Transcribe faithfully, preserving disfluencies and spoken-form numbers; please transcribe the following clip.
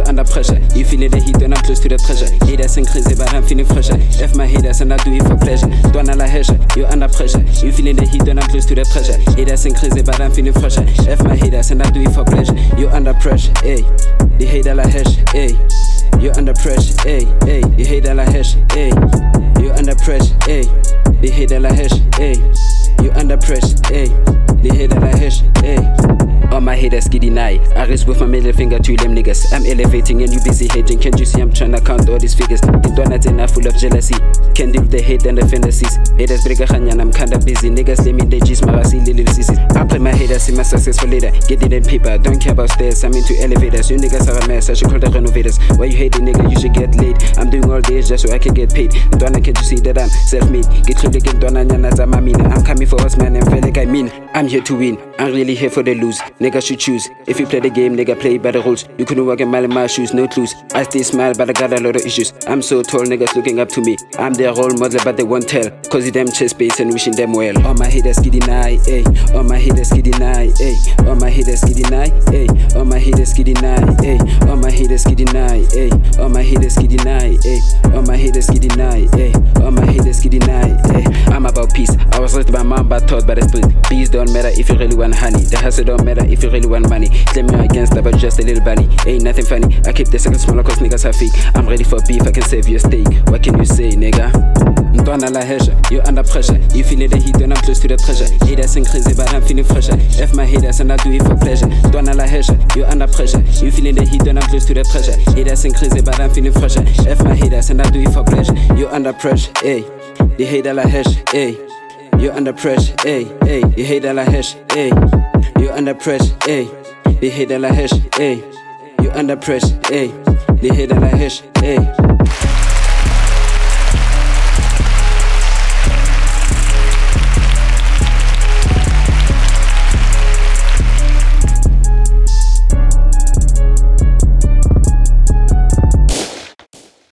under pressure. You feeling the heat when I'm close to the treasure. Haters ain't crazy, but I'm feeling fresher. F my haters and I do it for pleasure. Don't la hesha, you under pressure. You feeling the heat when I'm close to the treasure. Haters ain't crazy, but I'm feeling fresher. F my haters and I do it for pleasure. You under pressure, ayy. The hater la hesh, ayy. You under pressure, ayy, ayy. The hater la hesh, ayy. You under pressure, ayy. The hater la hesh, ayy. You under pressure, ayy. The hater la hesh, ayy. All my haters get denied. I race with my middle finger to them niggas. I'm elevating and you busy hating. Can't you see I'm trying to count all these figures? The donuts and I'm full of jealousy. Can't deal with the hate and the fantasies. Haters break a and I'm kinda busy. Niggas let me they G's, my see little sissies. I play my haters, see my successful later. Get it in paper, don't care about stairs. I'm into elevators. You niggas are a mess, I should call the renovators. Why you hate the nigga? You should get laid. I'm doing all this just so I can get paid. Donna, can't you see that I'm self-made? Get clear again, Donna, I'm coming for us, man. I'm feel like I mean. I'm here to win. I'm really here for the lose. Nigga should choose. If you play the game, nigga play by the rules. You couldn't walk a mile in my shoes, no clues. I stay smile, but I got a lot of issues. I'm so tall, niggas looking up to me. I'm their role model, but they won't tell. Cause of them chest base and wishing them well. All my haters get deny, ayy. All my haters get deny, ayy. All my haters get deny, ayy. All my haters get deny, ayy. All my haters get deny, ayy. All my haters get deny, ayy. All my haters get deny, ayy. All my haters get deny, ayy. I'm about peace. I was raised by mom, but taught by the street. Peace don't matter if you really want honey. The hustle don't matter if you really want money. Claim you're against that, but just a little bunny. Ain't nothing funny. I keep the circle smaller cause niggas are fake. I'm ready for beef, I can save your steak. What can you say, nigga? Don't la hesha, you under pressure. You feeling the heat when I'm close to the treasure. Haters ain't crazy, but I'm feeling fresher. F my haters and I do it for pleasure. Don't la hesha, you under pressure. You feeling the heat when I'm close to the treasure. Haters ain't crazy, but I'm feeling fresher. F my haters and I do it for pleasure. You under pressure, ayy. The hater la hesh, ayy. You under pressure, ayy, ayy. The hater la hesh, ayy. You under pressure, ayy. The hater la hesh, ayy. You under pressure, ayy. The hater la hesh, ayy.